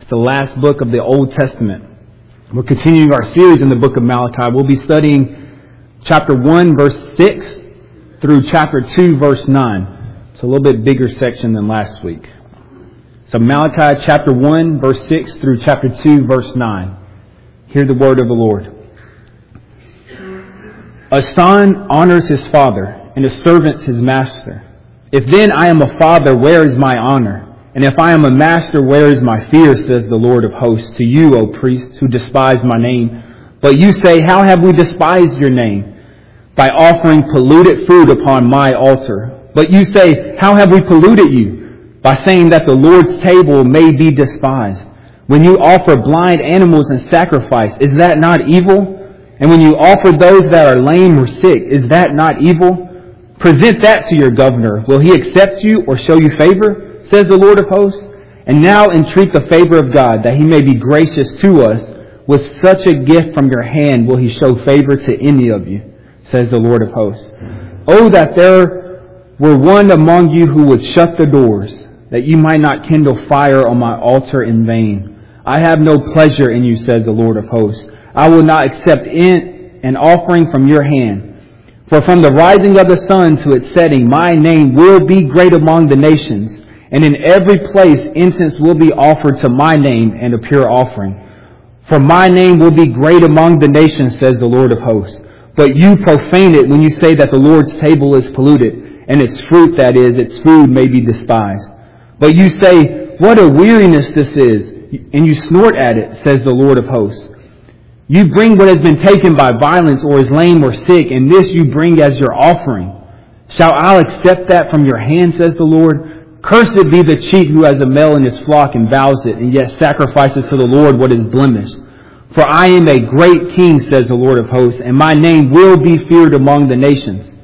It's the last book of the Old Testament. We're continuing our series in the book of Malachi. We'll be studying chapter 1, verse 6 through chapter 2, verse 9. It's a little bit bigger section than last week. So Malachi chapter 1, verse 6 through chapter 2, verse 9. Hear the word of the Lord. A son honors his father, and a servant his master. If then I am a father, where is my honor? And if I am a master, where is my fear, says the Lord of hosts, to you, O priests, who despise my name. But you say, how have we despised your name? By offering polluted food upon my altar. But you say, how have we polluted you? By saying that the Lord's table may be despised. When you offer blind animals in sacrifice, is that not evil? And when you offer those that are lame or sick, is that not evil? Present that to your governor. Will he accept you or show you favor? Says the Lord of hosts. And now entreat the favor of God, that he may be gracious to us. With such a gift from your hand will he show favor to any of you, says the Lord of hosts. Oh, that there were one among you who would shut the doors, that you might not kindle fire on my altar in vain. I have no pleasure in you, says the Lord of hosts. I will not accept an offering from your hand. For from the rising of the sun to its setting, my name will be great among the nations. And in every place incense will be offered to my name and a pure offering. For my name will be great among the nations, says the Lord of hosts. But you profane it when you say that the Lord's table is polluted, and its fruit, that is, its food, may be despised. But you say, what a weariness this is, and you snort at it, says the Lord of hosts. You bring what has been taken by violence or is lame or sick, and this you bring as your offering. Shall I accept that from your hand, says the Lord? Cursed be the cheat who has a male in his flock and vows it, and yet sacrifices to the Lord what is blemished. For I am a great king, says the Lord of hosts, and my name will be feared among the nations.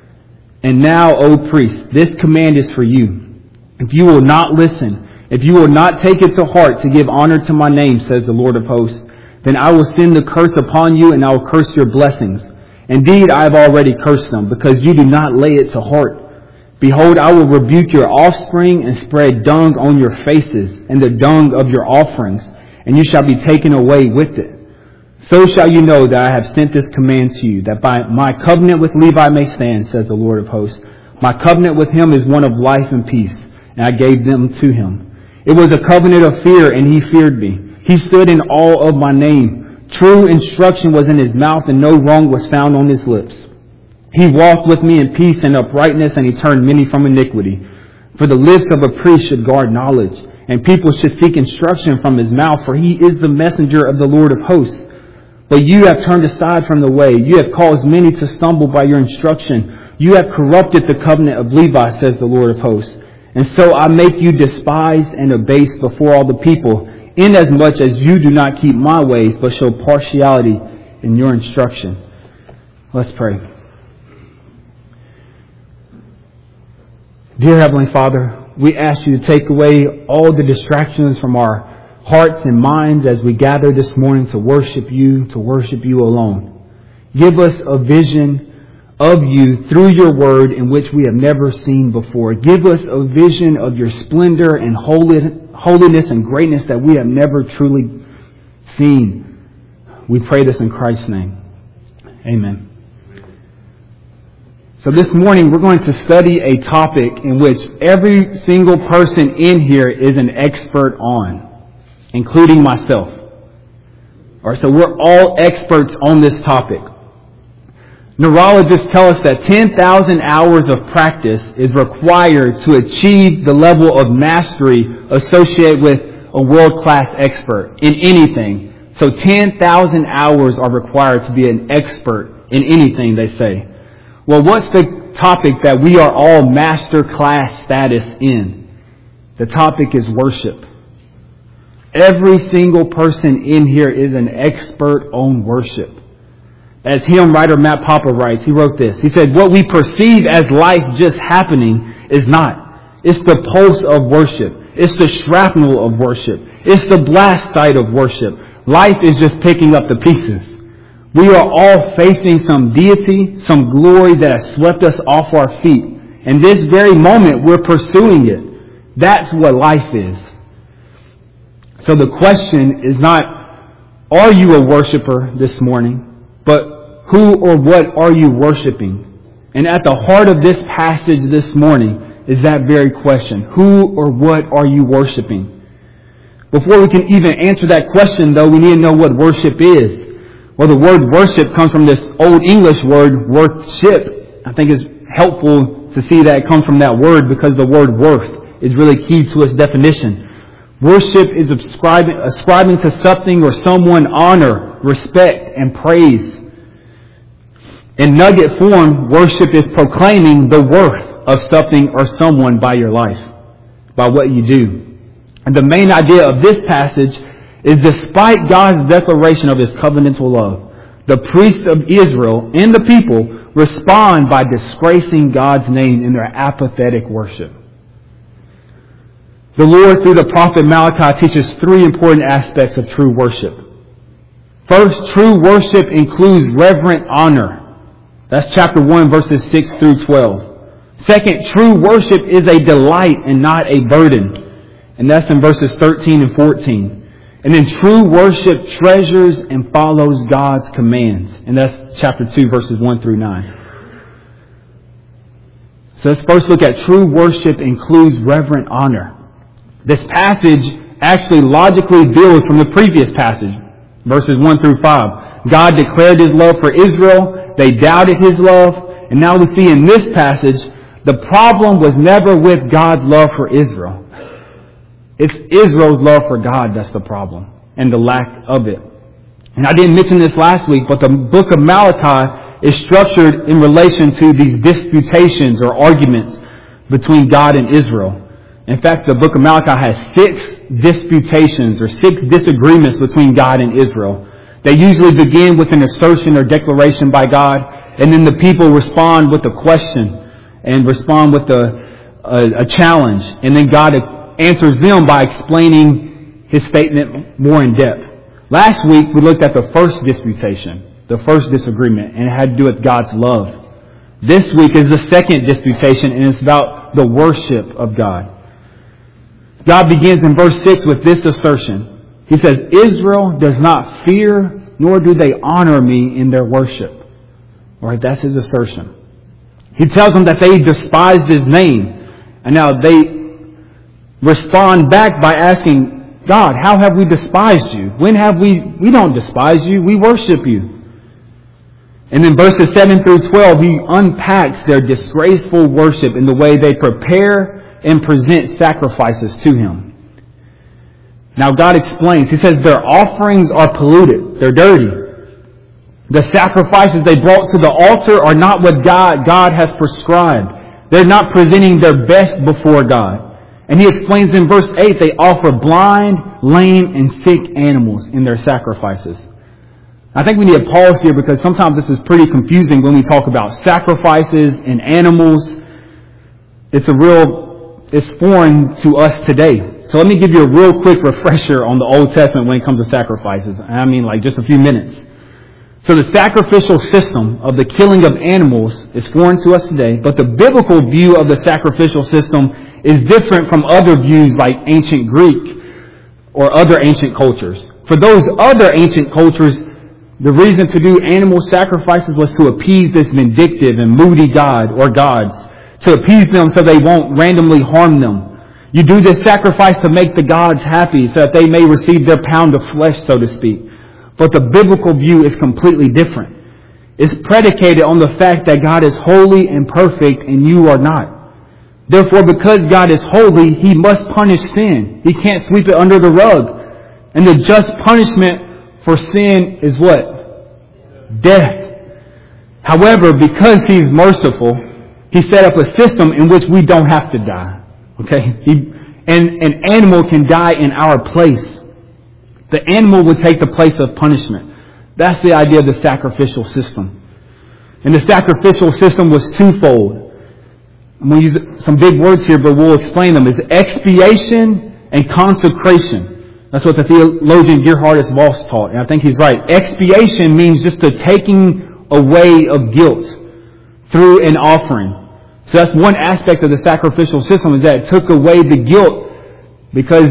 And now, O priests, this command is for you. If you will not listen, if you will not take it to heart to give honor to my name, says the Lord of hosts, then I will send the curse upon you, and I will curse your blessings. Indeed, I have already cursed them, because you do not lay it to heart. Behold, I will rebuke your offspring and spread dung on your faces and the dung of your offerings, and you shall be taken away with it. So shall you know that I have sent this command to you, that by my covenant with Levi may stand, says the Lord of hosts. My covenant with him is one of life and peace, and I gave them to him. It was a covenant of fear, and he feared me. He stood in awe of my name. True instruction was in his mouth, and no wrong was found on his lips. He walked with me in peace and uprightness, and he turned many from iniquity. For the lips of a priest should guard knowledge, and people should seek instruction from his mouth, for he is the messenger of the Lord of hosts. But you have turned aside from the way. You have caused many to stumble by your instruction. You have corrupted the covenant of Levi, says the Lord of hosts. And so I make you despised and abased before all the people, inasmuch as you do not keep my ways, but show partiality in your instruction. Let's pray. Dear Heavenly Father, we ask you to take away all the distractions from our hearts and minds as we gather this morning to worship you alone. Give us a vision of you through your word in which we have never seen before. Give us a vision of your splendor and holiness and greatness that we have never truly seen. We pray this in Christ's name. Amen. So this morning we're going to study a topic in which every single person in here is an expert on, including myself. All right, so we're all experts on this topic. Neurologists tell us that 10,000 hours of practice is required to achieve the level of mastery associated with a world-class expert in anything. So 10,000 hours are required to be an expert in anything, they say. Well, what's the topic that we are all master class status in? The topic is worship. Every single person in here is an expert on worship. As hymn writer Matt Papa writes, he wrote this. He said, what we perceive as life just happening is not. It's the pulse of worship. It's the shrapnel of worship. It's the blast site of worship. Life is just picking up the pieces. We are all facing some deity, some glory that has swept us off our feet. And this very moment, we're pursuing it. That's what life is. So the question is not, are you a worshiper this morning, but who or what are you worshiping? And at the heart of this passage this morning is that very question. Who or what are you worshiping? Before we can even answer that question, though, we need to know what worship is. Well, the word worship comes from this Old English word, worthship. I think it's helpful to see that it comes from that word because the word worth is really key to its definition. Worship is ascribing to something or someone honor, respect, and praise. In nugget form, worship is proclaiming the worth of something or someone by your life, by what you do. And the main idea of this passage is despite God's declaration of His covenantal love, the priests of Israel and the people respond by disgracing God's name in their apathetic worship. The Lord, through the prophet Malachi, teaches three important aspects of true worship. First, true worship includes reverent honor. That's chapter 1, verses 6 through 12. Second, true worship is a delight and not a burden. And that's in verses 13 and 14. And then true worship treasures and follows God's commands. And that's chapter 2, verses 1 through 9. So let's first look at true worship includes reverent honor. This passage actually logically builds from the previous passage, verses 1 through 5. God declared His love for Israel. They doubted His love. And now we see in this passage, the problem was never with God's love for Israel. It's Israel's love for God that's the problem and the lack of it. And I didn't mention this last week, but the book of Malachi is structured in relation to these disputations or arguments between God and Israel. In fact, the book of Malachi has 6 disputations or 6 disagreements between God and Israel. They usually begin with an assertion or declaration by God, and then the people respond with a question and respond with a challenge. And then God answers them by explaining His statement more in depth. Last week, we looked at the first disputation, the first disagreement, and it had to do with God's love. This week is the second disputation, and it's about the worship of God. God begins in verse 6 with this assertion. He says, Israel does not fear, nor do they honor me in their worship. All right, that's His assertion. He tells them that they despised His name. And now they respond back by asking, God, how have we despised you? When have we don't despise you, we worship you. And in verses 7 through 12, He unpacks their disgraceful worship in the way they prepare and present sacrifices to Him. Now God explains, He says their offerings are polluted. They're dirty. The sacrifices they brought to the altar are not what God has prescribed. They're not presenting their best before God. And He explains in verse 8, they offer blind, lame, and sick animals in their sacrifices. I think we need to pause here because sometimes this is pretty confusing when we talk about sacrifices and animals. It's foreign to us today. So let me give you a real quick refresher on the Old Testament when it comes to sacrifices. I mean, like just a few minutes. So the sacrificial system of the killing of animals is foreign to us today, but the biblical view of the sacrificial system is different from other views like ancient Greek or other ancient cultures. For those other ancient cultures, the reason to do animal sacrifices was to appease this vindictive and moody god or gods, to appease them so they won't randomly harm them. You do this sacrifice to make the gods happy so that they may receive their pound of flesh, so to speak. But the biblical view is completely different. It's predicated on the fact that God is holy and perfect and you are not. Therefore, because God is holy, He must punish sin. He can't sweep it under the rug. And the just punishment for sin is what? Death. However, because He's merciful, He set up a system in which we don't have to die. Okay? And an animal can die in our place. The animal would take the place of punishment. That's the idea of the sacrificial system. And the sacrificial system was twofold. I'm going to use some big words here, but we'll explain them. It's expiation and consecration. That's what the theologian Gerhardus Voss taught, and I think he's right. Expiation means just the taking away of guilt through an offering. So that's one aspect of the sacrificial system, is that it took away the guilt because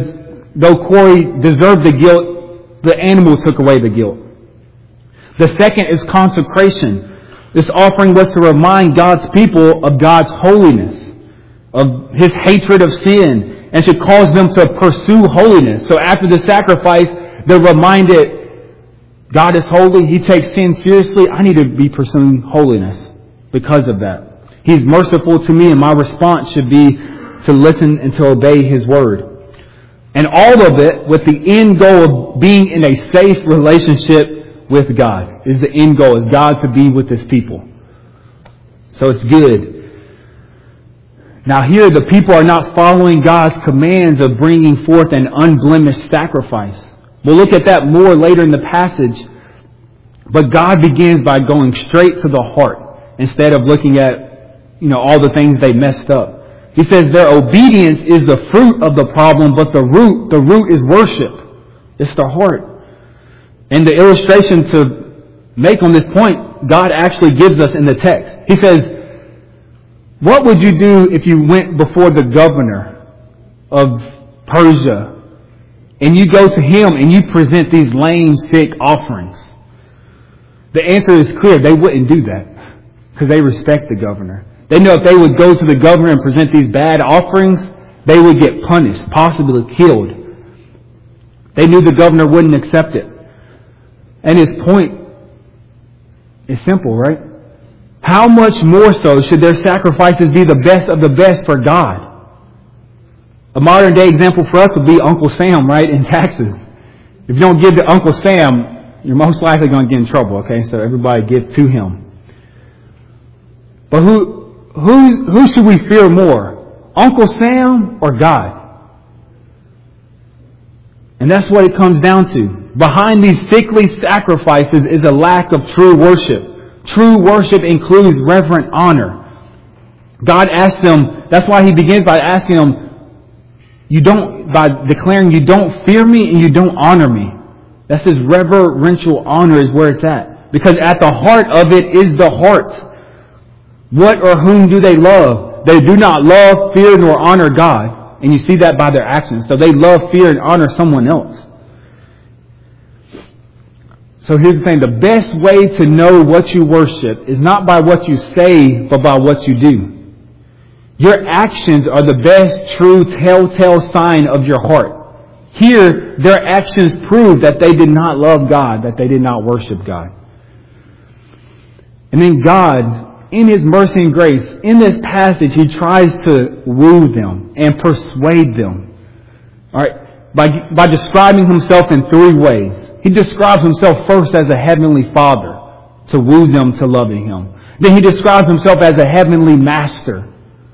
though Corey deserved the guilt, the animal took away the guilt. The second is consecration. This offering was to remind God's people of God's holiness, of His hatred of sin, and should cause them to pursue holiness. So after the sacrifice, they're reminded, God is holy. He takes sin seriously. I need to be pursuing holiness because of that. He's merciful to me, and my response should be to listen and to obey His word. And all of it with the end goal of being in a safe relationship with God. Is the end goal, is God to be with His people. So it's good. Now here the people are not following God's commands of bringing forth an unblemished sacrifice. We'll look at that more later in the passage. But God begins by going straight to the heart instead of looking at, all the things they messed up. He says their obedience is the fruit of the problem, but the root is worship. It's the heart. And the illustration to make on this point, God actually gives us in the text. He says, what would you do if you went before the governor of Persia and you go to him and you present these lame, sick offerings? The answer is clear. They wouldn't do that because they respect the governor. They know if they would go to the governor and present these bad offerings, they would get punished, possibly killed. They knew the governor wouldn't accept it. And his point is simple, right? How much more so should their sacrifices be the best of the best for God? A modern day example for us would be Uncle Sam, right, in taxes. If you don't give to Uncle Sam, you're most likely going to get in trouble, okay? So everybody give to him. But who should we fear more? Uncle Sam or God? And that's what it comes down to. Behind these sickly sacrifices is a lack of true worship. True worship includes reverent honor. God asks them, that's why He begins by asking them, by declaring you don't fear me and you don't honor me. That's His reverential honor is where it's at. Because at the heart of it is the heart. What or whom do they love? They do not love, fear, nor honor God. And you see that by their actions. So they love, fear, and honor someone else. So here's the thing. The best way to know what you worship is not by what you say, but by what you do. Your actions are the best, true, telltale sign of your heart. Here, their actions prove that they did not love God, that they did not worship God. And then God, in His mercy and grace, in this passage, He tries to woo them and persuade them. All right, by describing Himself in three ways. He describes Himself first as a heavenly Father to woo them to loving Him. Then He describes Himself as a heavenly Master.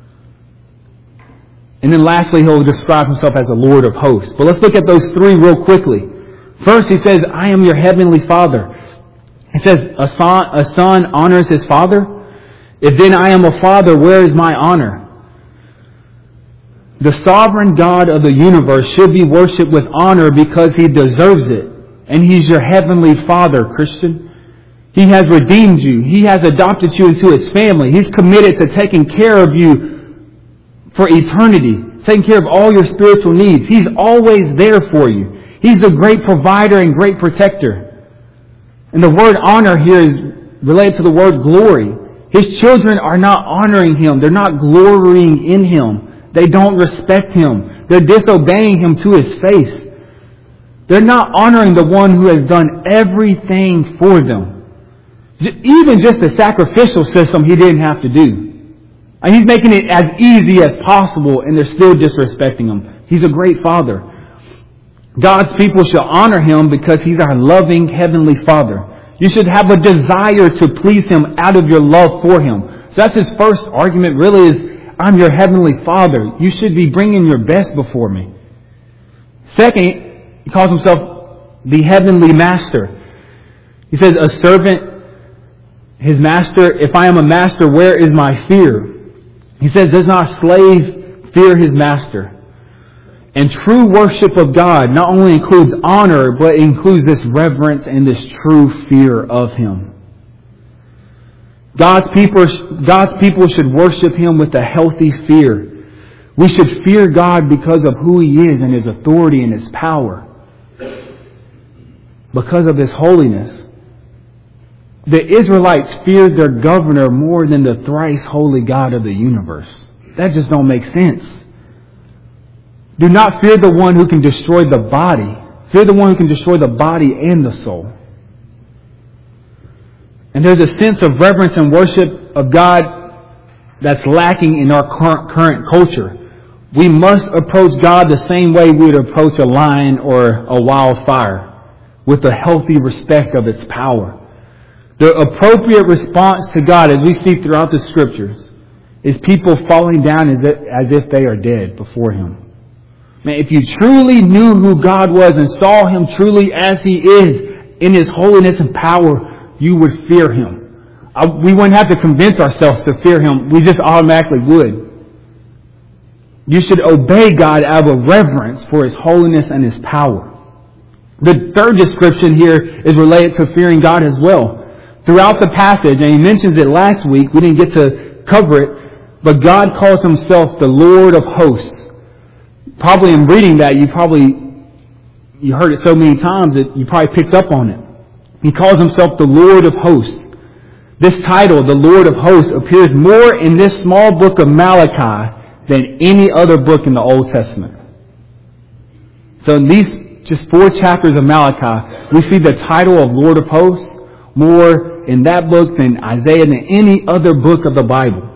And then lastly, He'll describe Himself as a Lord of hosts. But let's look at those three real quickly. First, He says, I am your heavenly Father. He says, a son honors his father. If then I am a father, where is my honor? The sovereign God of the universe should be worshipped with honor because He deserves it. And He's your heavenly Father, Christian. He has redeemed you. He has adopted you into His family. He's committed to taking care of you for eternity, taking care of all your spiritual needs. He's always there for you. He's a great provider and great protector. And the word honor here is related to the word glory. His children are not honoring Him. They're not glorying in Him. They don't respect Him. They're disobeying Him to His face. They're not honoring the one who has done everything for them. Even just the sacrificial system He didn't have to do. And He's making it as easy as possible, and they're still disrespecting Him. He's a great Father. God's people shall honor Him because He's our loving Heavenly Father. You should have a desire to please Him out of your love for Him. So that's His first argument really is, I'm your Heavenly Father. You should be bringing your best before me. Second, He calls Himself the Heavenly Master. He says, a servant, his master, if I am a master, where is my fear? He says, does not a slave fear his master? And true worship of God not only includes honor, but includes this reverence and this true fear of Him. God's people should worship Him with a healthy fear. We should fear God because of who He is and His authority and His power. Because of His holiness. The Israelites feared their governor more than the thrice holy God of the universe. That just don't make sense. Do not fear the one who can destroy the body. Fear the one who can destroy the body and the soul. And there's a sense of reverence and worship of God that's lacking in our current culture. We must approach God the same way we would approach a lion or a wildfire, with a healthy respect of its power. The appropriate response to God, as we see throughout the Scriptures, is people falling down as if they are dead before Him. Man, if you truly knew who God was and saw Him truly as He is in His holiness and power, you would fear Him. We wouldn't have to convince ourselves to fear Him. We just automatically would. You should obey God out of reverence for His holiness and His power. The third description here is related to fearing God as well. Throughout the passage, and he mentions it last week, we didn't get to cover it, but God calls Himself the Lord of hosts. Probably in reading that, you heard it so many times that you probably picked up on it. He calls Himself the Lord of hosts. This title, the Lord of hosts, appears more in this small book of Malachi than any other book in the Old Testament. So in these just 4 chapters of Malachi, we see the title of Lord of hosts more in that book than Isaiah than any other book of the Bible.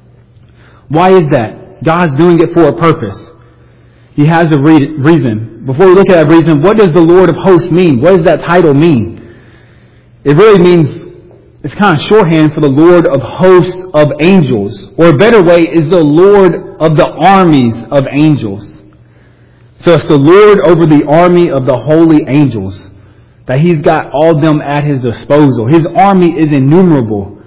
Why is that? God's doing it for a purpose. He has a reason. Before we look at that reason, what does the Lord of hosts mean? What does that title mean? It really means, it's kind of shorthand for the Lord of hosts of angels. Or a better way is the Lord of the armies of angels. So it's the Lord over the army of the holy angels. That He's got all of them at His disposal. His army is innumerable.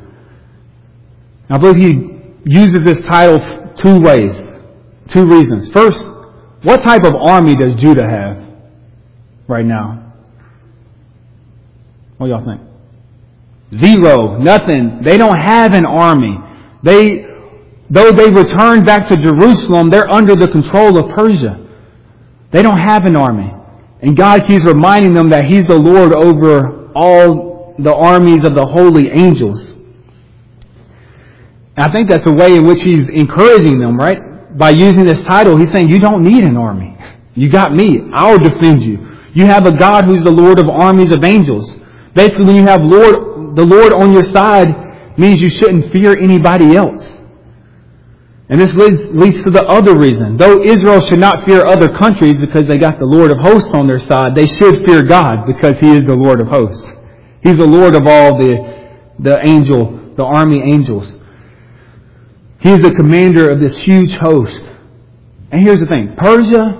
I believe He uses this title 2 ways. 2 reasons. First, what type of army does Judah have right now? What do y'all think? 0. Nothing. They don't have an army. Though they returned back to Jerusalem, they're under the control of Persia. They don't have an army. And God keeps reminding them that He's the Lord over all the armies of the holy angels. And I think that's a way in which He's encouraging them, right? By using this title, He's saying, you don't need an army. You got me. I'll defend you. You have a God who's the Lord of armies of angels. Basically, when you have the Lord on your side, means you shouldn't fear anybody else. And this leads to the other reason. Though Israel should not fear other countries because they got the Lord of hosts on their side, they should fear God because He is the Lord of hosts. He's the Lord of all the army angels. He's the commander of this huge host. And here's the thing. Persia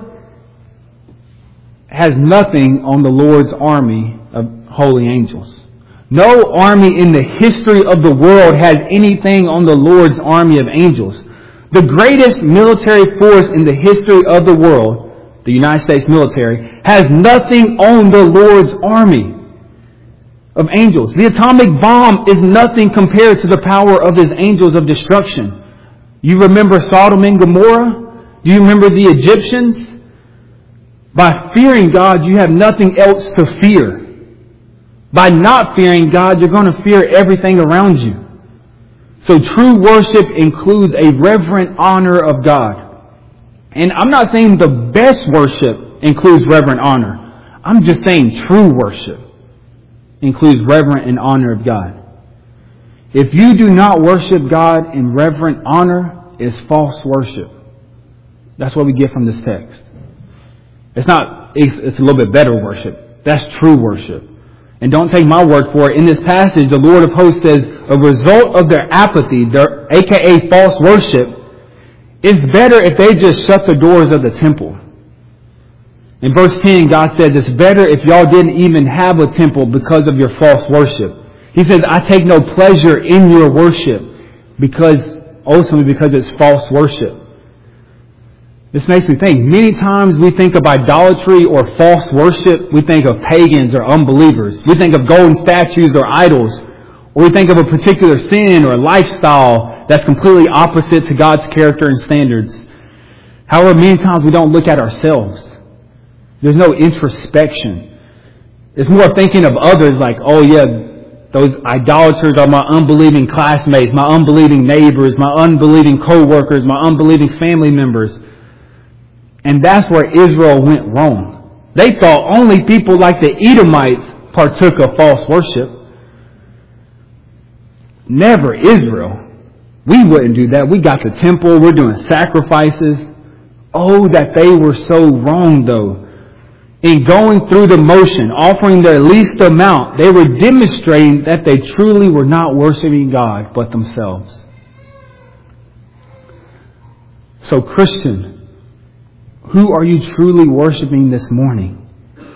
has nothing on the Lord's army of holy angels. No army in the history of the world has anything on the Lord's army of angels. The greatest military force in the history of the world, the United States military, has nothing on the Lord's army of angels. The atomic bomb is nothing compared to the power of His angels of destruction. You remember Sodom and Gomorrah? Do you remember the Egyptians? By fearing God, you have nothing else to fear. By not fearing God, you're going to fear everything around you. So true worship includes a reverent honor of God. And I'm not saying the best worship includes reverent honor. I'm just saying true worship includes reverent and honor of God. If you do not worship God in reverent honor, it's false worship. That's what we get from this text. It's a little bit better worship. That's true worship. And don't take my word for it. In this passage, the Lord of hosts says, a result of their apathy, their aka false worship, it's better if they just shut the doors of the temple. In verse 10, God says, it's better if y'all didn't even have a temple because of your false worship. He says, I take no pleasure in your worship ultimately because it's false worship. This makes me think. Many times we think of idolatry or false worship. We think of pagans or unbelievers. We think of golden statues or idols. Or we think of a particular sin or lifestyle that's completely opposite to God's character and standards. However, many times we don't look at ourselves. There's no introspection. It's more thinking of others like, oh yeah, those idolaters are my unbelieving classmates, my unbelieving neighbors, my unbelieving co-workers, my unbelieving family members. And that's where Israel went wrong. They thought only people like the Edomites partook of false worship. Never Israel. We wouldn't do that. We got the temple. We're doing sacrifices. Oh, that they were so wrong, though. In going through the motion, offering their least amount, they were demonstrating that they truly were not worshiping God, but themselves. So, Christian, who are you truly worshiping this morning?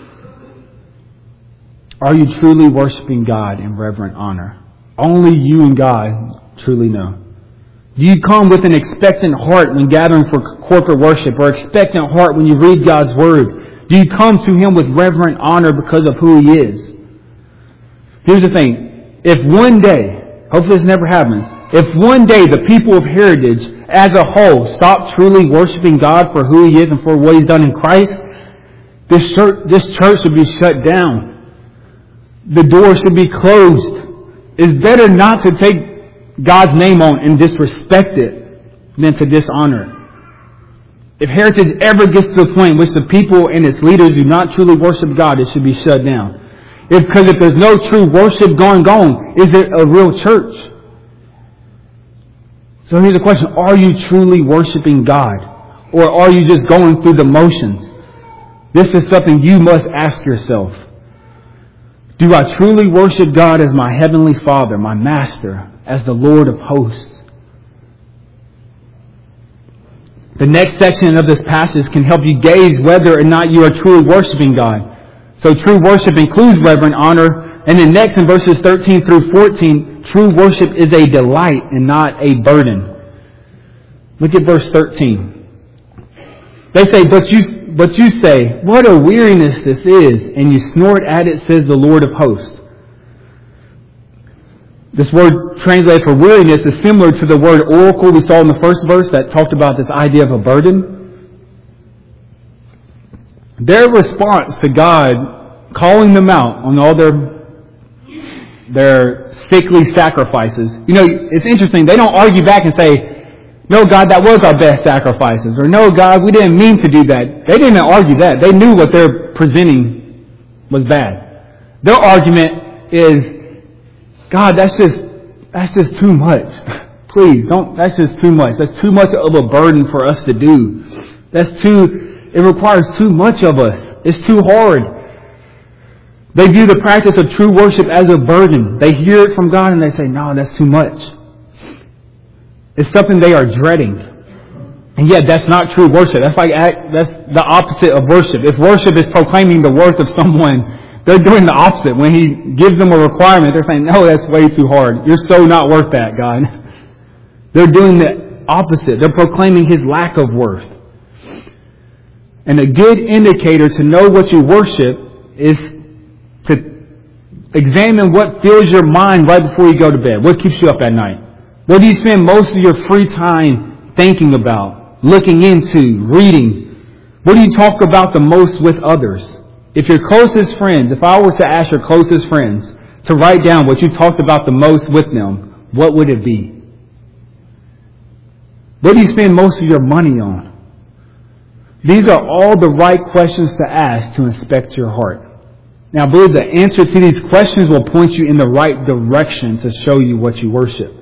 Are you truly worshiping God in reverent honor? Only you and God truly know. Do you come with an expectant heart when gathering for corporate worship, or expectant heart when you read God's Word? Do you come to Him with reverent honor because of who He is? Here's the thing. If one day, hopefully this never happens, if one day the people of Heritage as a whole stop truly worshiping God for who He is and for what He's done in Christ, this church should be shut down. The door should be closed. It's better not to take God's name on and disrespect it than to dishonor it. If Heritage ever gets to the point in which the people and its leaders do not truly worship God, it should be shut down. Because if there's no true worship going on, is it a real church? So here's the question. Are you truly worshiping God? Or are you just going through the motions? This is something you must ask yourself. Do I truly worship God as my Heavenly Father, my Master, as the Lord of hosts? The next section of this passage can help you gauge whether or not you are truly worshiping God. So true worship includes reverent honor. And then next in verses 13 through 14, true worship is a delight and not a burden. Look at verse 13. They say, but you say, what a weariness this is, and you snort at it, says the Lord of hosts. This word translated for weariness is similar to the word oracle we saw in the first verse that talked about this idea of a burden. Their response to God calling them out on all their sickly sacrifices. You know, it's interesting. They don't argue back and say, no, God, that was our best sacrifices. Or no, God, we didn't mean to do that. They didn't argue that. They knew what they're presenting was bad. Their argument is, God, that's just too much. Please, that's just too much. That's too much of a burden for us to do. It requires too much of us. It's too hard. They view the practice of true worship as a burden. They hear it from God and they say, no, that's too much. It's something they are dreading. And yet that's not true worship. That's the opposite of worship. If worship is proclaiming the worth of someone, they're doing the opposite. When He gives them a requirement, they're saying, no, that's way too hard. You're so not worth that, God. They're doing the opposite. They're proclaiming His lack of worth. And a good indicator to know what you worship is to examine what fills your mind right before you go to bed. What keeps you up at night? What do you spend most of your free time thinking about, looking into, reading? What do you talk about the most with others? If your closest friends, if I were to ask your closest friends to write down what you talked about the most with them, what would it be? What do you spend most of your money on? These are all the right questions to ask to inspect your heart. Now, I believe the answer to these questions will point you in the right direction to show you what you worship.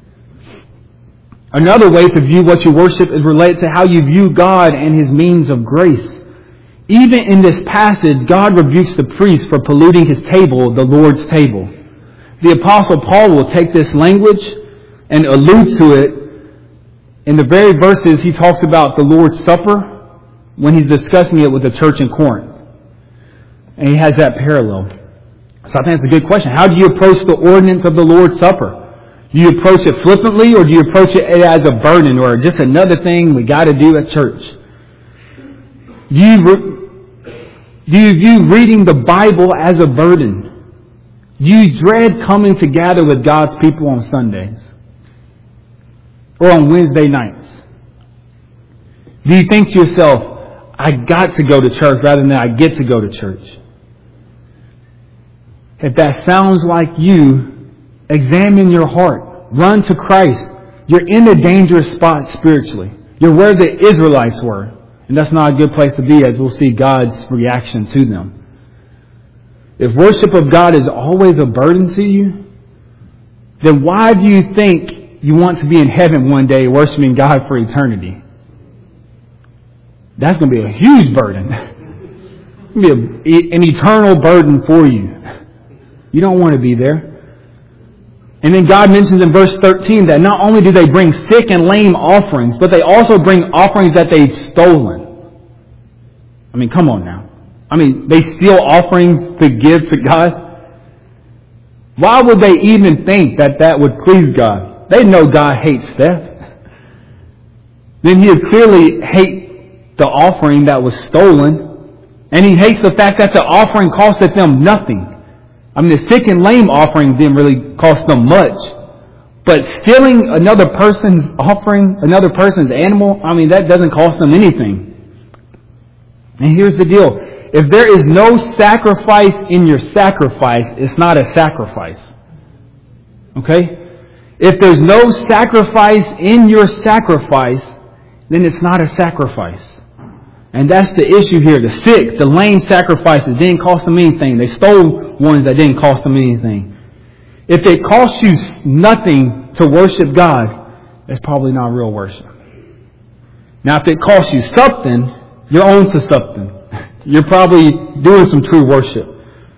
Another way to view what you worship is related to how you view God and His means of grace. Even in this passage, God rebukes the priest for polluting His table, the Lord's table. The Apostle Paul will take this language and allude to it in the very verses he talks about the Lord's Supper when he's discussing it with the church in Corinth. And he has that parallel. So I think it's a good question. How do you approach the ordinance of the Lord's Supper? Do you approach it flippantly, or do you approach it as a burden or just another thing we got to do at church? Do you view reading the Bible as a burden? Do you dread coming to gather with God's people on Sundays or on Wednesday nights? Do you think to yourself, I got to go to church rather than I get to go to church? If that sounds like you, examine your heart. Run to Christ. You're in a dangerous spot spiritually. You're where the Israelites were. And that's not a good place to be, as we'll see God's reaction to them. If worship of God is always a burden to you, then why do you think you want to be in heaven one day worshiping God for eternity? That's going to be a huge burden. It's going to be an eternal burden for you. You don't want to be there. And then God mentions in verse 13 that not only do they bring sick and lame offerings, but they also bring offerings that they've stolen. I mean, come on now. I mean, they steal offerings to give to God. Why would they even think that that would please God? They know God hates theft. Then He would clearly hate the offering that was stolen. And He hates the fact that the offering costed them nothing. I mean, the sick and lame offering didn't really cost them much. But stealing another person's offering, another person's animal, I mean, that doesn't cost them anything. And here's the deal. If there is no sacrifice in your sacrifice, it's not a sacrifice. Okay? If there's no sacrifice in your sacrifice, then it's not a sacrifice. And that's the issue here. The sick, the lame sacrifices didn't cost them anything. They stole ones that didn't cost them anything. If it costs you nothing to worship God, that's probably not real worship. Now, if it costs you something, you're on to something. You're probably doing some true worship.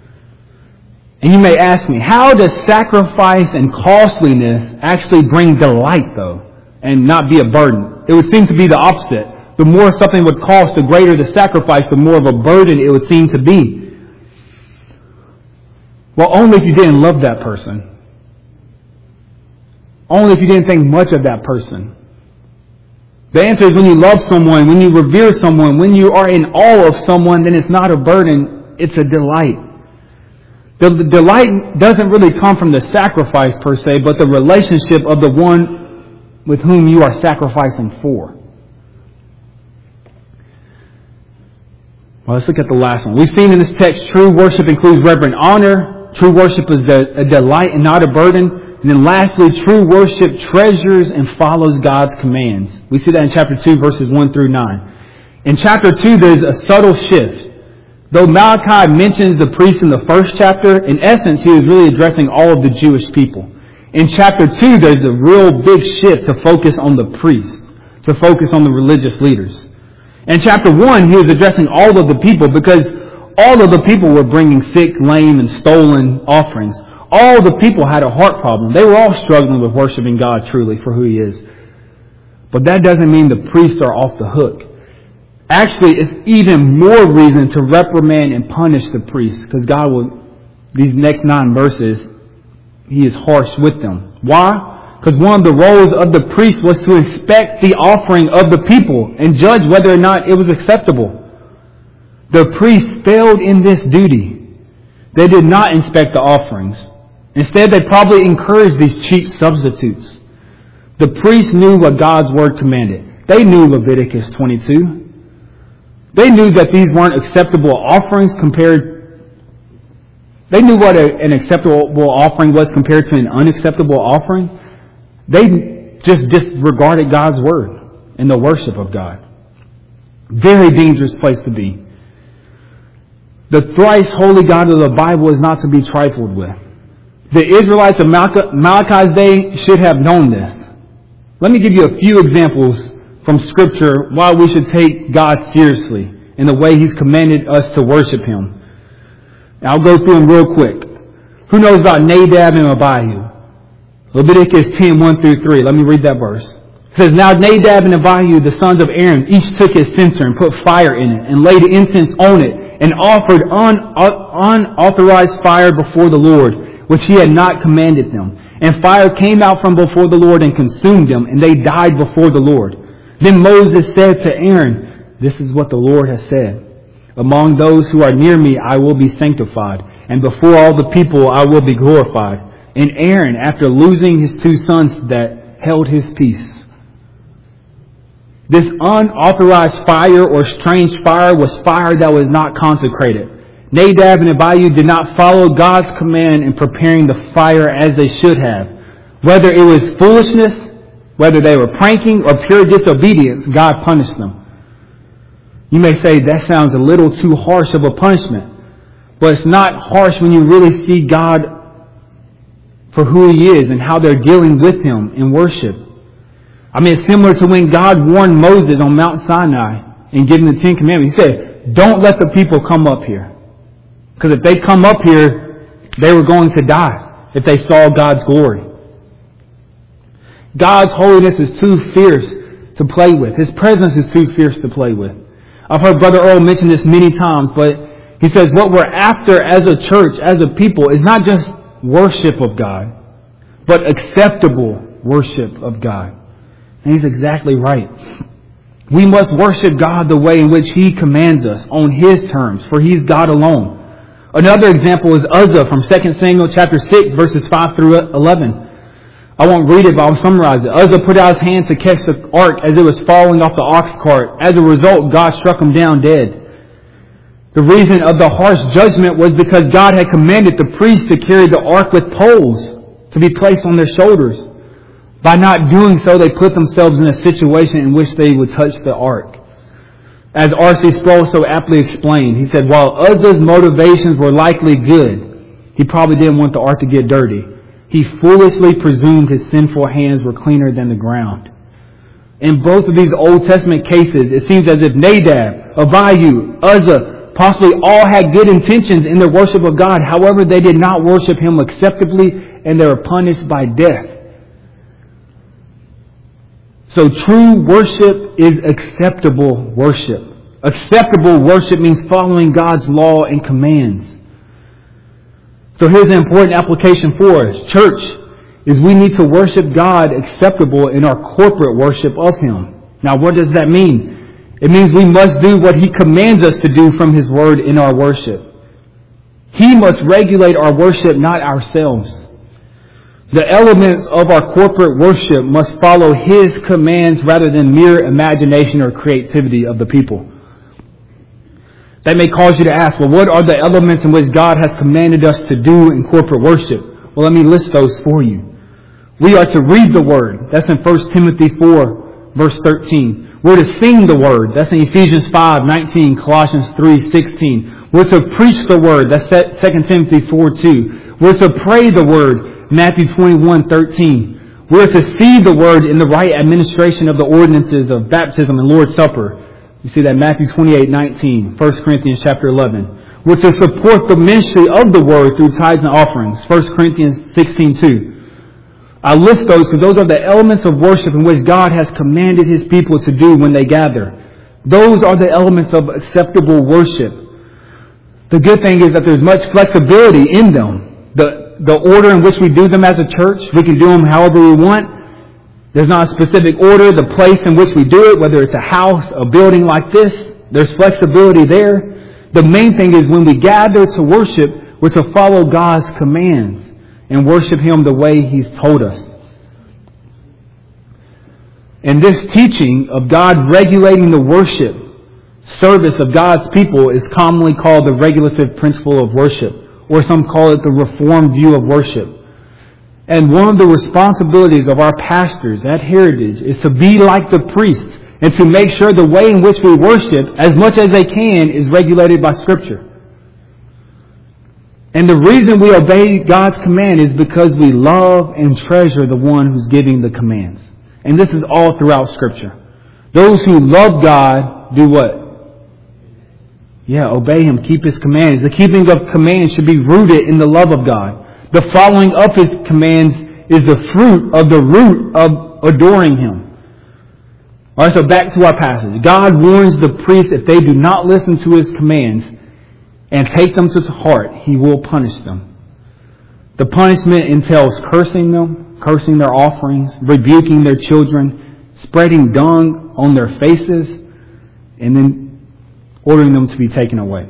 And you may ask me, how does sacrifice and costliness actually bring delight, though, and not be a burden? It would seem to be the opposite. The more something would cost, the greater the sacrifice, the more of a burden it would seem to be. Well, only if you didn't love that person. Only if you didn't think much of that person. The answer is when you love someone, when you revere someone, when you are in awe of someone, then it's not a burden, it's a delight. The delight doesn't really come from the sacrifice per se, but the relationship of the one with whom you are sacrificing for. Well, let's look at the last one. We've seen in this text, true worship includes reverent honor. True worship is a delight and not a burden. And then lastly, true worship treasures and follows God's commands. We see that in chapter 2, verses 1 through 9. In chapter 2, there's a subtle shift. Though Malachi mentions the priests in the first chapter, in essence, he was really addressing all of the Jewish people. In chapter 2, there's a real big shift to focus on the priests, to focus on the religious leaders. In chapter 1, he was addressing all of the people because all of the people were bringing sick, lame, and stolen offerings. All the people had a heart problem. They were all struggling with worshiping God truly for who He is. But that doesn't mean the priests are off the hook. Actually, it's even more reason to reprimand and punish the priests because God will, these next 9 verses, He is harsh with them. Why? Because one of the roles of the priest was to inspect the offering of the people and judge whether or not it was acceptable. The priests failed in this duty. They did not inspect the offerings. Instead, they probably encouraged these cheap substitutes. The priests knew what God's Word commanded. They knew Leviticus 22. They knew that these weren't acceptable offerings compared... They knew what an acceptable offering was compared to an unacceptable offering. They just disregarded God's Word and the worship of God. Very dangerous place to be. The thrice holy God of the Bible is not to be trifled with. The Israelites of Malachi's day should have known this. Let me give you a few examples from Scripture why we should take God seriously in the way He's commanded us to worship Him. I'll go through them real quick. Who knows about Nadab and Abihu? Leviticus 10, 1 through 3. Let me read that verse. It says, Now Nadab and Abihu, the sons of Aaron, each took his censer and put fire in it and laid incense on it and offered unauthorized fire before the Lord, which He had not commanded them. And fire came out from before the Lord and consumed them, and they died before the Lord. Then Moses said to Aaron, This is what the Lord has said. Among those who are near me I will be sanctified, and before all the people I will be glorified. And Aaron, after losing his 2 sons, that held his peace. This unauthorized fire or strange fire was fire that was not consecrated. Nadab and Abihu did not follow God's command in preparing the fire as they should have. Whether it was foolishness, whether they were pranking or pure disobedience, God punished them. You may say that sounds a little too harsh of a punishment. But it's not harsh when you really see God for who He is and how they're dealing with Him in worship. I mean, it's similar to when God warned Moses on Mount Sinai and giving the Ten Commandments. He said, don't let the people come up here. Because if they come up here, they were going to die if they saw God's glory. God's holiness is too fierce to play with. His presence is too fierce to play with. I've heard Brother Earl mention this many times, but he says what we're after as a church, as a people, is not just worship of God, but acceptable worship of God. And he's exactly right. We must worship God the way in which He commands us, on His terms, for He's God alone. Another example is Uzzah from 2 Samuel chapter 6, verses 5 through 11. I won't read it, but I'll summarize it. Uzzah put out his hand to catch the ark as it was falling off the ox cart. As a result, God struck him down dead. The reason of the harsh judgment was because God had commanded the priests to carry the ark with poles to be placed on their shoulders. By not doing so, they put themselves in a situation in which they would touch the ark. As R.C. Sproul so aptly explained, he said, while Uzzah's motivations were likely good, he probably didn't want the ark to get dirty. He foolishly presumed his sinful hands were cleaner than the ground. In both of these Old Testament cases, it seems as if Nadab, Abihu, Uzzah possibly all had good intentions in their worship of God. However, they did not worship Him acceptably, and they were punished by death. So true worship is acceptable worship. Acceptable worship means following God's law and commands. So here's an important application for us. Church, is we need to worship God acceptable in our corporate worship of Him. Now, what does that mean? It means we must do what He commands us to do from His Word in our worship. He must regulate our worship, not ourselves. The elements of our corporate worship must follow His commands rather than mere imagination or creativity of the people. That may cause you to ask, well, what are the elements in which God has commanded us to do in corporate worship? Well, let me list those for you. We are to read the Word. That's in 1 Timothy 4, verse 13. We're to sing the Word. That's in Ephesians 5, 19, Colossians 3, 16. We're to preach the Word. That's 2 Timothy 4, 2. We're to pray the Word. Matthew 21, 13. We're to see the Word in the right administration of the ordinances of baptism and Lord's Supper. You see that Matthew 28, 19, 1 Corinthians chapter 11. We're to support the ministry of the Word through tithes and offerings. 1 Corinthians 16, 2. I list those because those are the elements of worship in which God has commanded His people to do when they gather. Those are the elements of acceptable worship. The good thing is that there's much flexibility in them. The order in which we do them as a church, we can do them however we want. There's not a specific order. The place in which we do it, whether it's a house, a building like this, there's flexibility there. The main thing is when we gather to worship, we're to follow God's commands and worship Him the way He's told us. And this teaching of God regulating the worship service of God's people is commonly called the regulative principle of worship, or some call it the Reformed view of worship. And one of the responsibilities of our pastors at Heritage is to be like the priests and to make sure the way in which we worship, as much as they can, is regulated by Scripture. And the reason we obey God's command is because we love and treasure the one who's giving the commands. And this is all throughout Scripture. Those who love God do what? Obey Him, keep His commands. The keeping of commands should be rooted in the love of God. The following of His commands is the fruit of the root of adoring Him. Alright, so back to our passage. God warns the priests if they do not listen to His commands and take them to heart, He will punish them. The punishment entails cursing them, cursing their offerings, rebuking their children, spreading dung on their faces, and then ordering them to be taken away.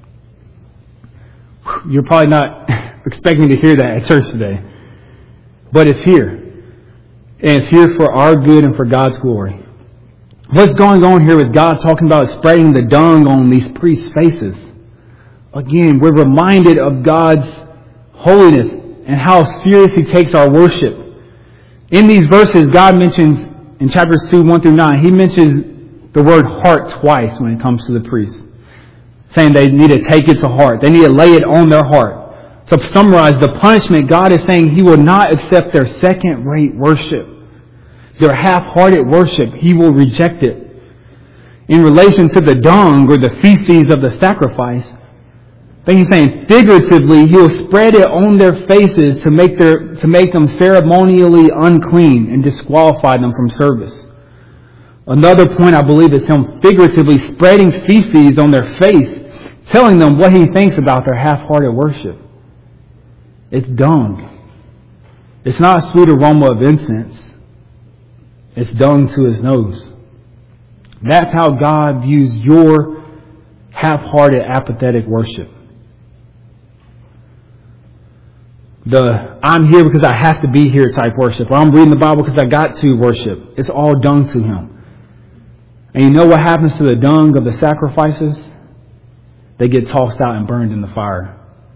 You're probably not expecting to hear that at church today. But it's here. And it's here for our good and for God's glory. What's going on here with God talking about spreading the dung on these priests' faces? Again, we're reminded of God's holiness and how serious He takes our worship. In these verses, God mentions, in chapters 2, 1 through 9, He mentions the word heart twice when it comes to the priests, saying they need to take it to heart. They need to lay it on their heart. To summarize the punishment, God is saying He will not accept their second-rate worship. Their half-hearted worship, He will reject it. In relation to the dung or the feces of the sacrifice, I think He's saying figuratively, He'll spread it on their faces to make them ceremonially unclean and disqualify them from service. Another point I believe is Him figuratively spreading feces on their face, telling them what He thinks about their half-hearted worship. It's dung. It's not a sweet aroma of incense. It's dung to His nose. That's how God views your half-hearted, apathetic worship. The I'm here because I have to be here type worship, or I'm reading the Bible because I got to worship. It's all dung to Him. And you know what happens to the dung of the sacrifices? They get tossed out and burned in the fire.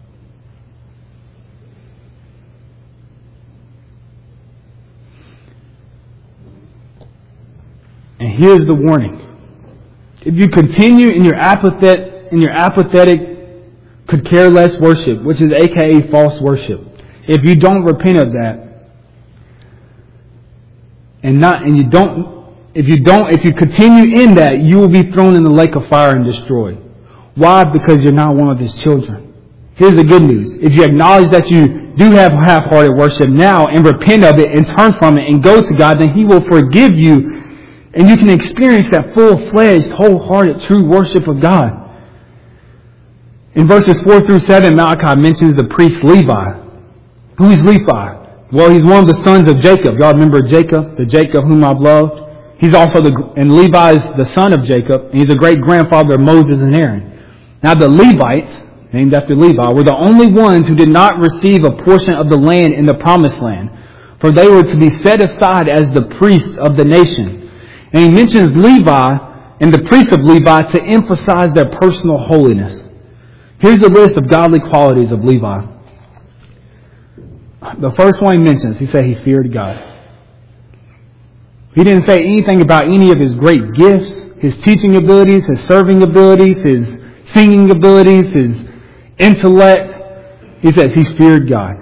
And here's the warning. If you continue in your apathetic, could care less worship, which is aka false worship, if you don't repent of that, if you continue in that, you will be thrown in the lake of fire and destroyed. Why? Because you're not one of His children. Here's the good news. If you acknowledge that you do have half-hearted worship now and repent of it and turn from it and go to God, then He will forgive you and you can experience that full-fledged, wholehearted, true worship of God. In verses 4 through 7, Malachi mentions the priest Levi. Who is Levi? Well, he's one of the sons of Jacob. Y'all remember Jacob, the Jacob whom I've loved? He's also and Levi is the son of Jacob, and he's the great-grandfather of Moses and Aaron. Now the Levites, named after Levi, were the only ones who did not receive a portion of the land in the promised land, for they were to be set aside as the priests of the nation. And he mentions Levi and the priests of Levi to emphasize their personal holiness. Here's the list of godly qualities of Levi. The first one he mentions, he said he feared God. He didn't say anything about any of his great gifts, his teaching abilities, his serving abilities, his singing abilities, his intellect. He says he feared God.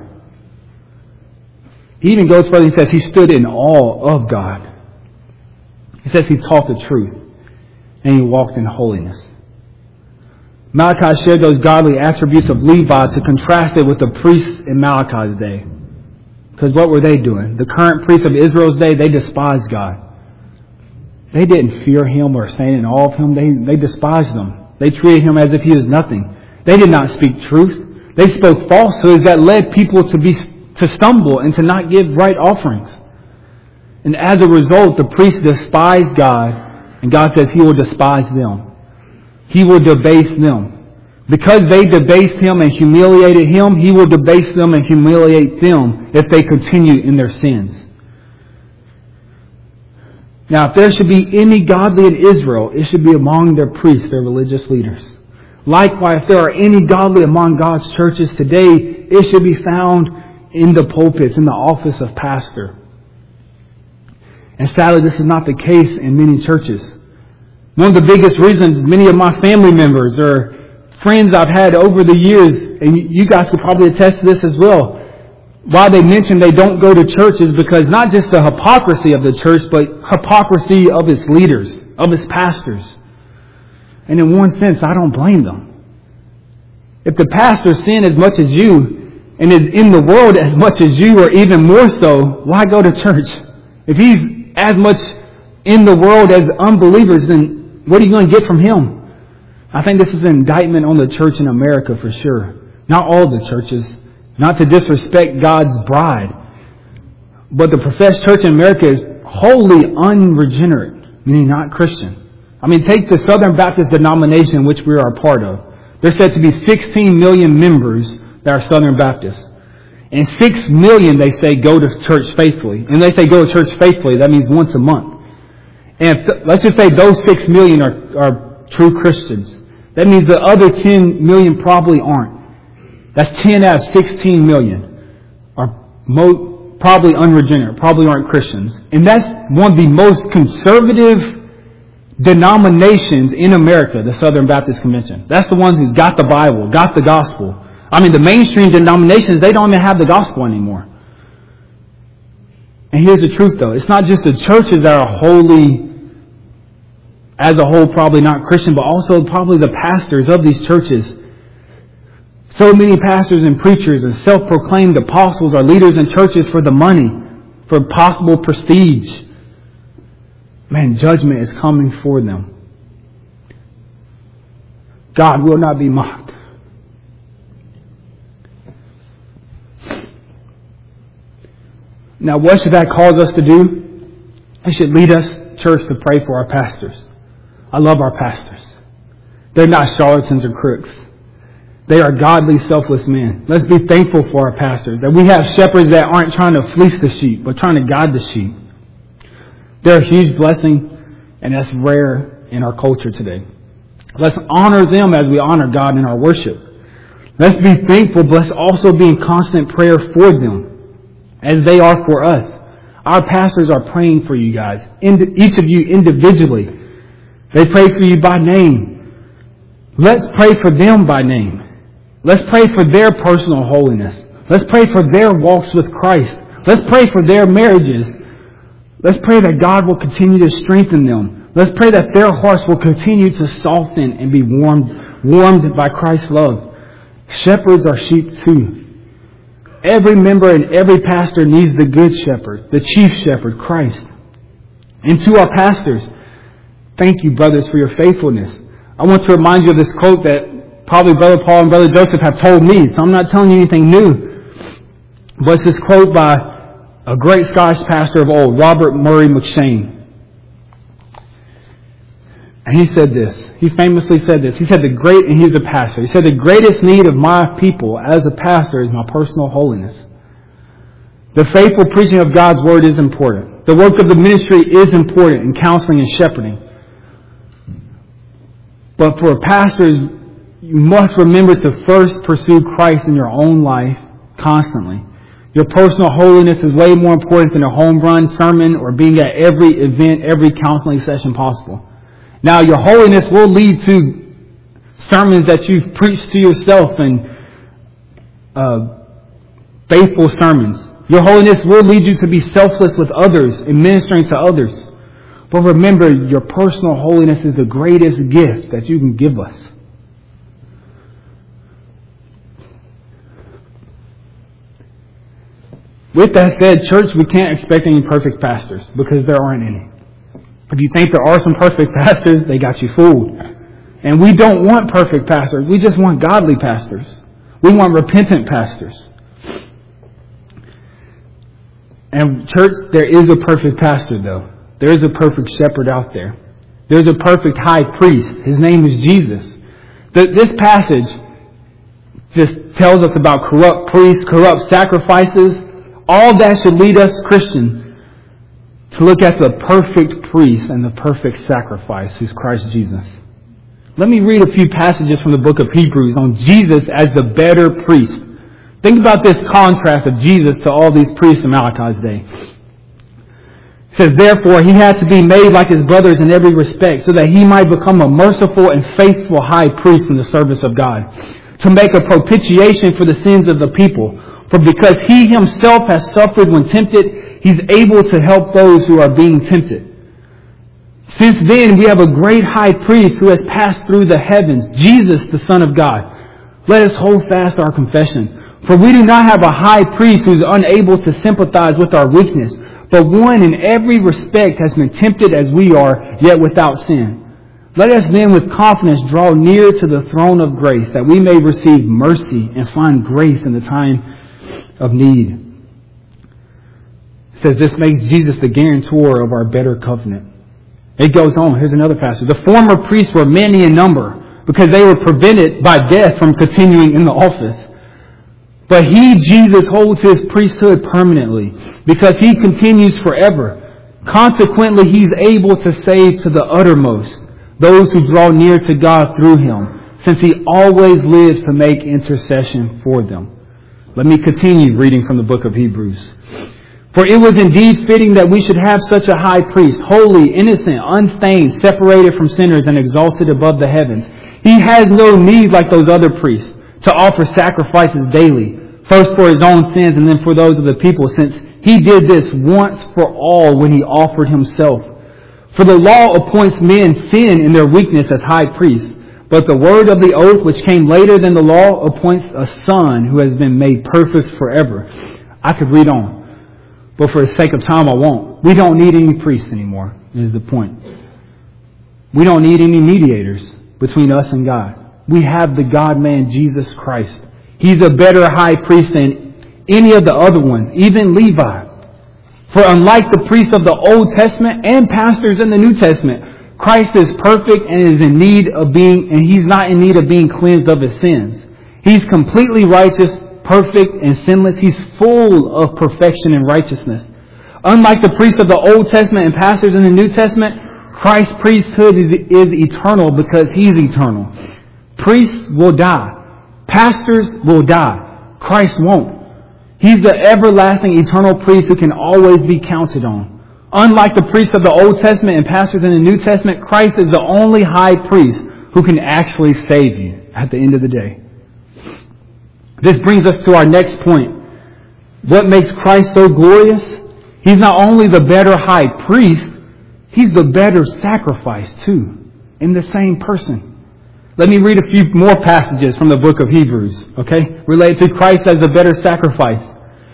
He even goes further, he says he stood in awe of God. He says he taught the truth and he walked in holiness. Malachi shared those godly attributes of Levi to contrast it with the priests in Malachi's day. Because what were they doing? The current priests of Israel's day, they despised God. They didn't fear Him or stand in awe of Him. They despised Him. They treated Him as if He is nothing. They did not speak truth. They spoke falsehoods that led people to stumble and to not give right offerings. And as a result, the priests despised God, and God says He will despise them. He will debase them. Because they debased Him and humiliated Him, He will debase them and humiliate them if they continue in their sins. Now, if there should be any godly in Israel, it should be among their priests, their religious leaders. Likewise, if there are any godly among God's churches today, it should be found in the pulpits, in the office of pastor. And sadly, this is not the case in many churches. One of the biggest reasons many of my family members or friends I've had over the years, and you guys could probably attest to this as well, why they mention they don't go to church is because not just the hypocrisy of the church, but hypocrisy of its leaders, of its pastors. And in one sense, I don't blame them. If the pastor sin as much as you, and is in the world as much as you, or even more so, why go to church? If he's as much in the world as unbelievers, then what are you going to get from him? I think this is an indictment on the church in America for sure. Not all the churches. Not to disrespect God's bride. But the professed church in America is wholly unregenerate, meaning not Christian. I mean, take the Southern Baptist denomination which we are a part of. There's said to be 16 million members that are Southern Baptists. And 6 million, they say, go to church faithfully. And they say go to church faithfully, that means once a month. And let's just say those 6 million are true Christians. That means the other 10 million probably aren't. That's 10 out of 16 million are probably unregenerate, probably aren't Christians. And that's one of the most conservative denominations in America, the Southern Baptist Convention. That's the ones who's got the Bible, got the gospel. I mean, the mainstream denominations, they don't even have the gospel anymore. And here's the truth, though. It's not just the churches that are wholly, as a whole, probably not Christian, but also probably the pastors of these churches. So many pastors and preachers and self-proclaimed apostles are leaders in churches for the money, for possible prestige. Man, judgment is coming for them. God will not be mocked. Now, what should that cause us to do? It should lead us, church, to pray for our pastors. I love our pastors. They're not charlatans or crooks. They are godly, selfless men. Let's be thankful for our pastors, that we have shepherds that aren't trying to fleece the sheep, but trying to guide the sheep. They're a huge blessing, and that's rare in our culture today. Let's honor them as we honor God in our worship. Let's be thankful, but let's also be in constant prayer for them, as they are for us. Our pastors are praying for you guys, each of you individually. They pray for you by name. Let's pray for them by name. Let's pray for their personal holiness. Let's pray for their walks with Christ. Let's pray for their marriages. Let's pray that God will continue to strengthen them. Let's pray that their hearts will continue to soften and be warmed by Christ's love. Shepherds are sheep too. Every member and every pastor needs the good shepherd, the chief shepherd, Christ. And to our pastors, thank you, brothers, for your faithfulness. I want to remind you of this quote that probably Brother Paul and Brother Joseph have told me, so I'm not telling you anything new. But it's this quote by a great Scottish pastor of old, Robert Murray McCheyne. And he said this. He famously said this. He said and he's a pastor. He said, the greatest need of my people as a pastor is my personal holiness. The faithful preaching of God's word is important. The work of the ministry is important in counseling and shepherding. But for pastors, you must remember to first pursue Christ in your own life constantly. Your personal holiness is way more important than a home run sermon or being at every event, every counseling session possible. Now, your holiness will lead to sermons that you've preached to yourself and faithful sermons. Your holiness will lead you to be selfless with others and ministering to others. But remember, your personal holiness is the greatest gift that you can give us. With that said, church, we can't expect any perfect pastors because there aren't any. If you think there are some perfect pastors, they got you fooled. And we don't want perfect pastors. We just want godly pastors. We want repentant pastors. And church, there is a perfect pastor, though. There is a perfect shepherd out there. There's a perfect high priest. His name is Jesus. This passage just tells us about corrupt priests, corrupt sacrifices. All that should lead us, Christians, to look at the perfect priest and the perfect sacrifice, who's Christ Jesus. Let me read a few passages from the book of Hebrews on Jesus as the better priest. Think about this contrast of Jesus to all these priests in Malachi's day. It says, therefore, he had to be made like his brothers in every respect, so that he might become a merciful and faithful high priest in the service of God, to make a propitiation for the sins of the people. For because he himself has suffered when tempted, he's able to help those who are being tempted. Since then, we have a great high priest who has passed through the heavens, Jesus, the Son of God. Let us hold fast our confession. For we do not have a high priest who is unable to sympathize with our weakness, but one in every respect has been tempted as we are, yet without sin. Let us then with confidence draw near to the throne of grace, that we may receive mercy and find grace in the time of need. It says this makes Jesus the guarantor of our better covenant. It goes on. Here's another passage. The former priests were many in number because they were prevented by death from continuing in the office. But he, Jesus, holds his priesthood permanently because he continues forever. Consequently, He's able to save to the uttermost those who draw near to God through Him, since He always lives to make intercession for them. Let me continue reading from the book of Hebrews. For it was indeed fitting that we should have such a high priest, holy, innocent, unstained, separated from sinners, and exalted above the heavens. He has no need, like those other priests, to offer sacrifices daily, first for His own sins and then for those of the people, since He did this once for all when He offered Himself. For the law appoints men sin in their weakness as high priests, but the word of the oath, which came later than the law, appoints a son who has been made perfect forever. I could read on, but for the sake of time I won't. We don't need any priests anymore, is the point. We don't need any mediators between us and God. We have the God-man, Jesus Christ. He's a better high priest than any of the other ones, even Levi. For unlike the priests of the Old Testament and pastors in the New Testament, Christ is perfect and is in need of He's not in need of being cleansed of His sins. He's completely righteous, perfect, and sinless. He's full of perfection and righteousness. Unlike the priests of the Old Testament and pastors in the New Testament, Christ's priesthood is eternal because He's eternal. Priests will die. Pastors will die. Christ won't. He's the everlasting, eternal priest who can always be counted on. Unlike the priests of the Old Testament and pastors in the New Testament, Christ is the only high priest who can actually save you at the end of the day. This brings us to our next point. What makes Christ so glorious? He's not only the better high priest, He's the better sacrifice too, in the same person. Let me read a few more passages from the book of Hebrews, okay? Related to Christ as the better sacrifice.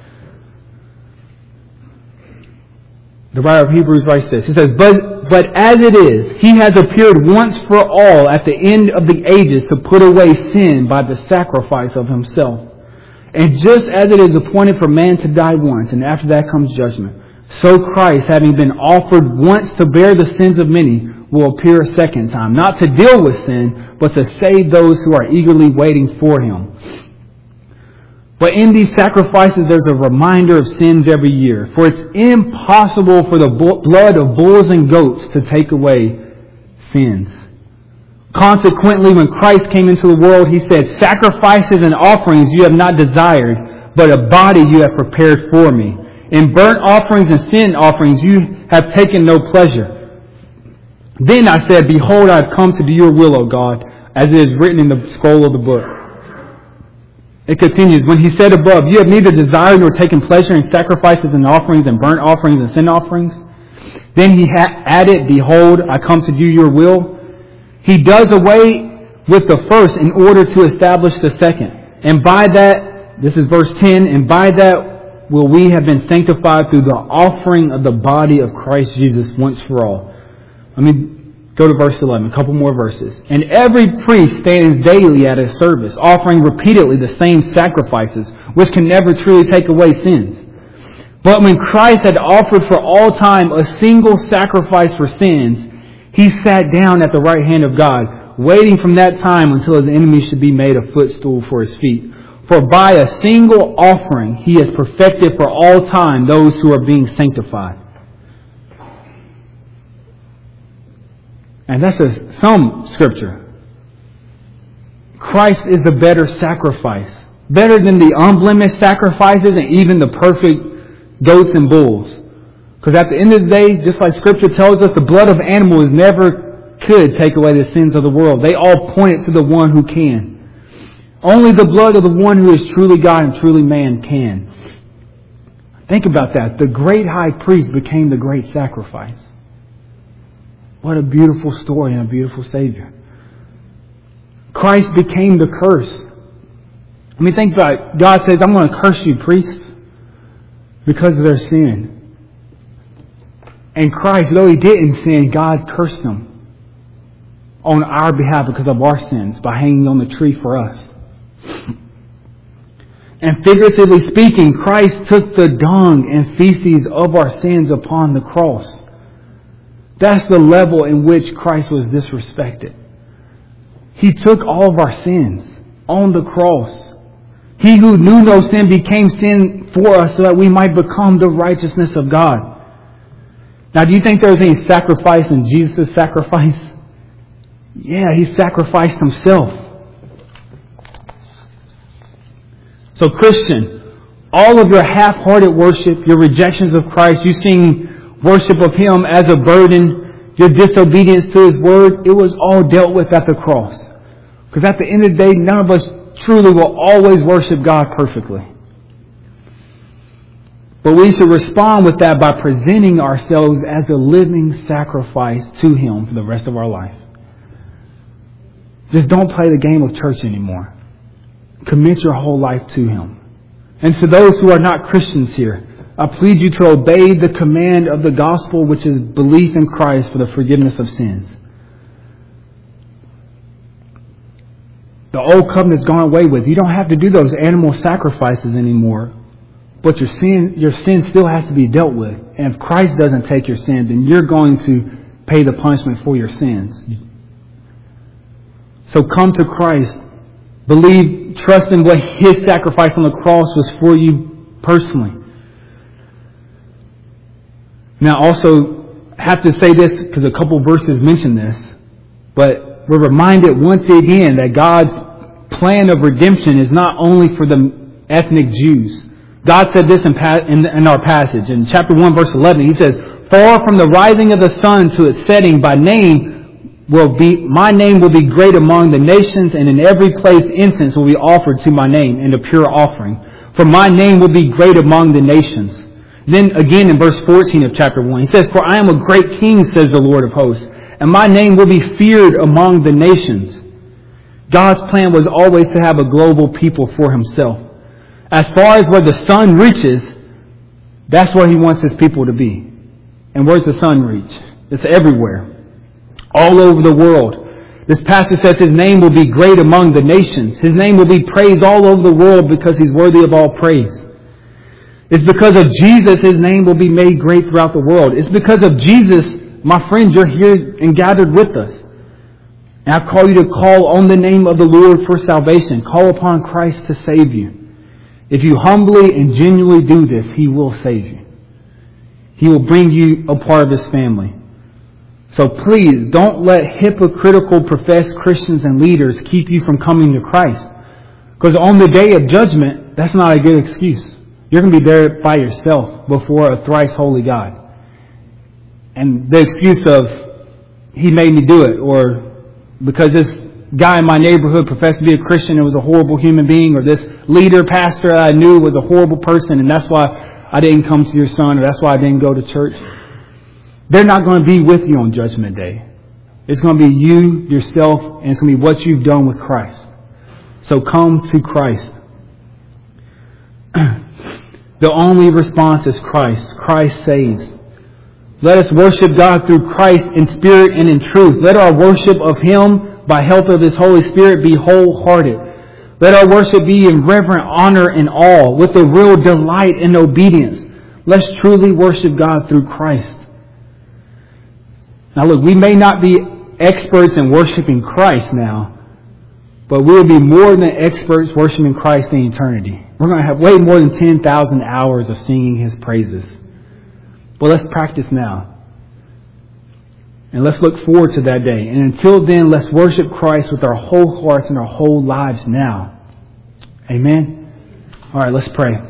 The writer of Hebrews writes this. He says, But as it is, He has appeared once for all at the end of the ages to put away sin by the sacrifice of Himself. And just as it is appointed for man to die once, and after that comes judgment, so Christ, having been offered once to bear the sins of many, will appear a second time, not to deal with sin, but to save those who are eagerly waiting for Him. But in these sacrifices, there's a reminder of sins every year. For it's impossible for the blood of bulls and goats to take away sins. Consequently, when Christ came into the world, He said, Sacrifices and offerings you have not desired, but a body you have prepared for me. In burnt offerings and sin offerings you have taken no pleasure. Then I said, Behold, I have come to do your will, O God, as it is written in the scroll of the book. It continues, when He said above, You have neither desired nor taken pleasure in sacrifices and offerings and burnt offerings and sin offerings. Then He added, Behold, I come to do your will. He does away with the first in order to establish the second. And by that, this is verse 10, and by that will we have been sanctified through the offering of the body of Christ Jesus once for all. Let me go to verse 11, a couple more verses. And every priest stands daily at His service, offering repeatedly the same sacrifices, which can never truly take away sins. But when Christ had offered for all time a single sacrifice for sins, He sat down at the right hand of God, waiting from that time until His enemies should be made a footstool for His feet. For by a single offering He has perfected for all time those who are being sanctified. And that's some scripture. Christ is the better sacrifice. Better than the unblemished sacrifices and even the perfect goats and bulls. Because at the end of the day, just like scripture tells us, the blood of animals never could take away the sins of the world. They all pointed to the one who can. Only the blood of the one who is truly God and truly man can. Think about that. The great high priest became the great sacrifice. What a beautiful story and a beautiful Savior. Christ became the curse. I mean, think about it. God says, I'm going to curse you, priests, because of their sin. And Christ, though He didn't sin, God cursed them on our behalf because of our sins by hanging on the tree for us. And figuratively speaking, Christ took the dung and feces of our sins upon the cross. That's the level in which Christ was disrespected. He took all of our sins on the cross. He who knew no sin became sin for us so that we might become the righteousness of God. Now, do you think there was any sacrifice in Jesus' sacrifice? Yeah, He sacrificed Himself. So Christian, all of your half-hearted worship, your rejections of Christ, you seeing worship of Him as a burden, your disobedience to His Word, it was all dealt with at the cross. Because at the end of the day, none of us truly will always worship God perfectly. But we should respond with that by presenting ourselves as a living sacrifice to Him for the rest of our life. Just don't play the game of church anymore. Commit your whole life to Him. And to those who are not Christians here, I plead you to obey the command of the gospel, which is belief in Christ for the forgiveness of sins. The old covenant's gone away with. You don't have to do those animal sacrifices anymore. But your sin still has to be dealt with. And if Christ doesn't take your sin, then you're going to pay the punishment for your sins. So come to Christ. Believe, trust in what His sacrifice on the cross was for you personally. Now also, I have to say this because a couple verses mention this. But we're reminded once again that God's plan of redemption is not only for the ethnic Jews. God said this in our passage. In chapter 1, verse 11, He says, "Far from the rising of the sun to its setting, my name will be great among the nations, and in every place incense will be offered to my name in a pure offering. For my name will be great among the nations." Then again in verse 14 of chapter 1, He says, "For I am a great king, says the Lord of hosts, and my name will be feared among the nations." God's plan was always to have a global people for Himself. As far as where the sun reaches, that's where He wants His people to be. And where's the sun reach? It's everywhere. All over the world. This passage says His name will be great among the nations. His name will be praised all over the world because He's worthy of all praise. It's because of Jesus His name will be made great throughout the world. It's because of Jesus, my friends, you're here and gathered with us. And I call you to call on the name of the Lord for salvation. Call upon Christ to save you. If you humbly and genuinely do this, He will save you. He will bring you a part of His family. So please, don't let hypocritical professed Christians and leaders keep you from coming to Christ. Because on the day of judgment, that's not a good excuse. You're going to be there by yourself before a thrice holy God. And the excuse of, He made me do it, or because this guy in my neighborhood professed to be a Christian and was a horrible human being, or this leader, pastor I knew was a horrible person, and that's why I didn't come to your son, or that's why I didn't go to church. They're not going to be with you on Judgment Day. It's going to be you, yourself, and it's going to be what you've done with Christ. So come to Christ. The only response is Christ. Christ saves. Let us worship God through Christ in spirit and in truth. Let our worship of Him by help of His Holy Spirit be wholehearted. Let our worship be in reverent honor and awe with a real delight and obedience. Let's truly worship God through Christ. Now look, we may not be experts in worshiping Christ now, but we'll be more than experts worshiping Christ in eternity. We're going to have way more than 10,000 hours of singing His praises. But let's practice now. And let's look forward to that day. And until then, let's worship Christ with our whole hearts and our whole lives now. Amen? All right, let's pray.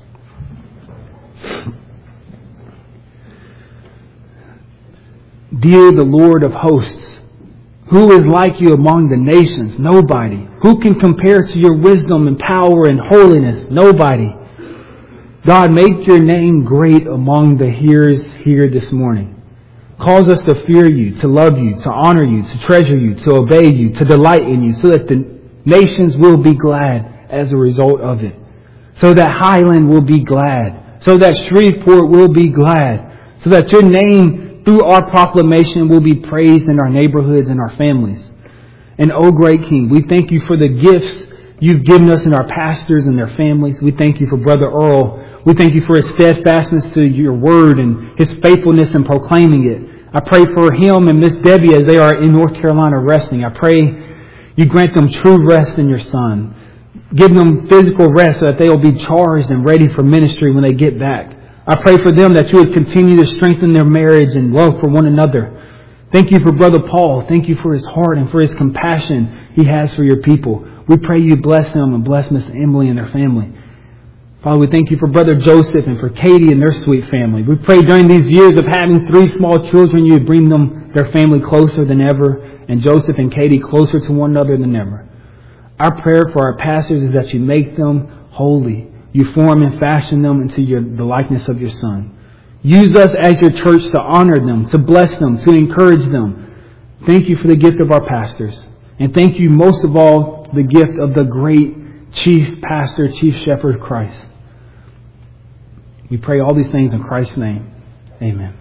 Dear the Lord of hosts, who is like you among the nations? Nobody. Who can compare to your wisdom and power and holiness? Nobody. God, make your name great among the hearers here this morning. Cause us to fear you, to love you, to honor you, to treasure you, to obey you, to delight in you, so that the nations will be glad as a result of it. So that Highland will be glad. So that Shreveport will be glad. So that your name through our proclamation will be praised in our neighborhoods and our families. And oh great King, we thank you for the gifts you've given us in our pastors and their families. We thank you for Brother Earl. We thank you for his steadfastness to your word and his faithfulness in proclaiming it. I pray for him and Miss Debbie as they are in North Carolina resting. I pray you grant them true rest in your Son. Give them physical rest so that they will be charged and ready for ministry when they get back. I pray for them that you would continue to strengthen their marriage and love for one another. Thank you for Brother Paul. Thank you for his heart and for his compassion he has for your people. We pray you bless him and bless Miss Emily and their family. Father, we thank you for Brother Joseph and for Katie and their sweet family. We pray during these years of having 3 small children, you would bring their family closer than ever, and Joseph and Katie closer to one another than ever. Our prayer for our pastors is that you make them holy. You form and fashion them into the likeness of your Son. Use us as your church to honor them, to bless them, to encourage them. Thank you for the gift of our pastors. And thank you most of all, the gift of the great chief pastor, chief shepherd Christ. We pray all these things in Christ's name. Amen.